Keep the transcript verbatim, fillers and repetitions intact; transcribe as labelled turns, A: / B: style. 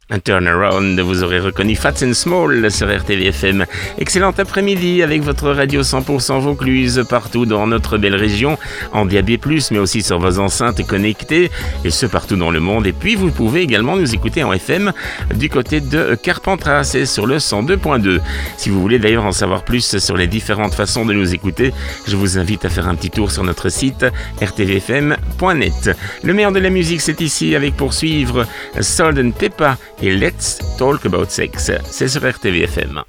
A: Un turnaround, vous aurez reconnu Fats and Small sur R T V F M. Excellent après-midi avec votre radio cent pour cent Vaucluse partout dans notre belle région, en D A B plus, mais aussi sur vos enceintes connectées, et ce partout dans le monde. Et puis vous pouvez également nous écouter en F M du côté de Carpentras et sur le cent deux point deux. Si vous voulez d'ailleurs en savoir plus sur les différentes façons de nous écouter, je vous invite à faire un petit tour sur notre site r t v f m point net. Le meilleur de la musique, c'est ici avec poursuivre Salt and Pepper et Let's Talk About Sex. C'est sur R T V F M.